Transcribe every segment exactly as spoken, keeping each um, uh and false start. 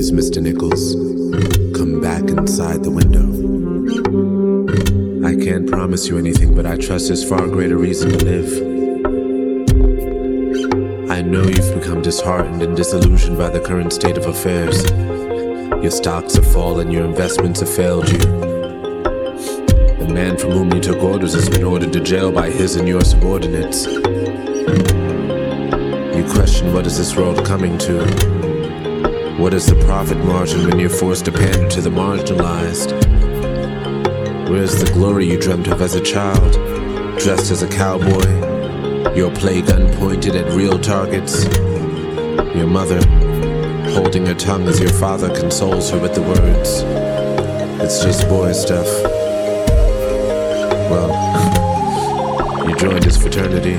Please, Mister Nichols, come back inside the window. I can't promise you anything, but I trust there's far greater reason to live. I know you've become disheartened and disillusioned by the current state of affairs. Your stocks have fallen, your investments have failed you. The man from whom you took orders has been ordered to jail by his and your subordinates. You question, what is this world coming to? What is the profit margin when you're forced to pander to the marginalized? Where's the glory you dreamt of as a child? Dressed as a cowboy, your play gun pointed at real targets. Your mother, holding her tongue as your father consoles her with the words, "It's just boy stuff." Well, you joined his fraternity.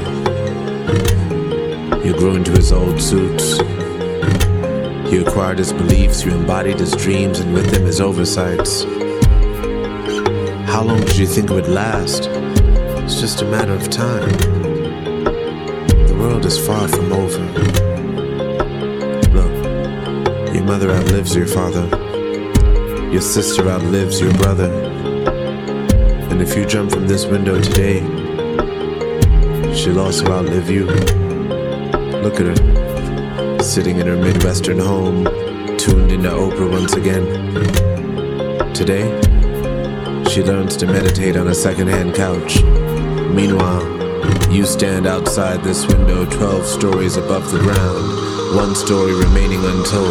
You grew into his old suits. You acquired his beliefs, you embodied his dreams, and with them his oversights. How long did you think it would last? It's just a matter of time. The world is far from over. Look, your mother outlives your father. Your sister outlives your brother. And if you jump from this window today, she'll also outlive you. Look at her, sitting in her Midwestern home, tuned into Oprah once again. Today, she learns to meditate on a secondhand couch. Meanwhile, you stand outside this window twelve stories above the ground, one story remaining untold.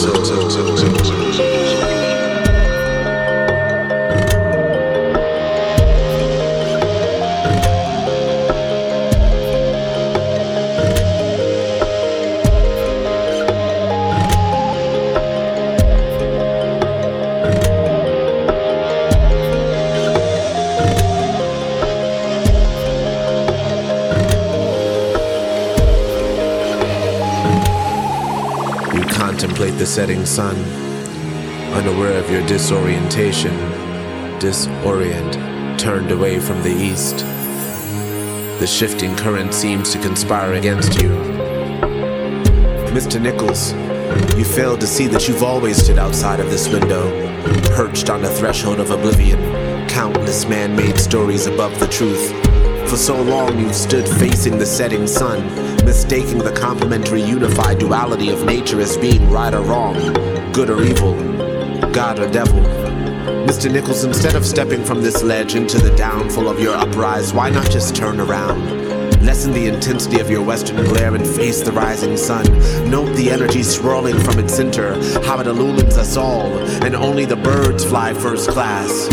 Contemplate the setting sun, unaware of your disorientation, disorient, turned away from the east. The shifting current seems to conspire against you. Mister Nichols, you failed to see that you've always stood outside of this window, perched on the threshold of oblivion, countless man-made stories above the truth. For so long you've stood facing the setting sun, mistaking the complementary unified duality of nature as being right or wrong, good or evil, God or devil. Mister Nichols, instead of stepping from this ledge into the downfall of your uprise, why not just turn around? Lessen the intensity of your western glare and face the rising sun. Note the energy swirling from its center, how it illumines us all, and only the birds fly first class.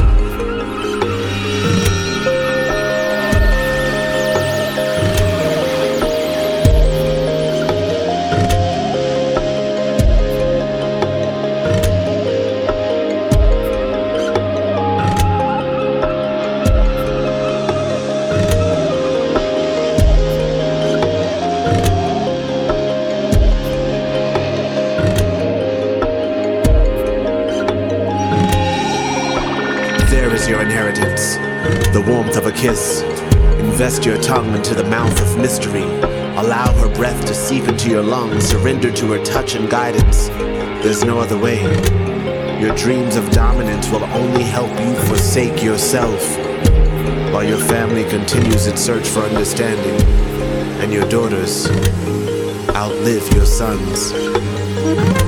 Your inheritance, the warmth of a kiss. Invest your tongue into the mouth of mystery. Allow her breath to seep into your lungs. Surrender to her touch and guidance. There's no other way. Your dreams of dominance will only help you forsake yourself, while your family continues its search for understanding, and your daughters outlive your sons.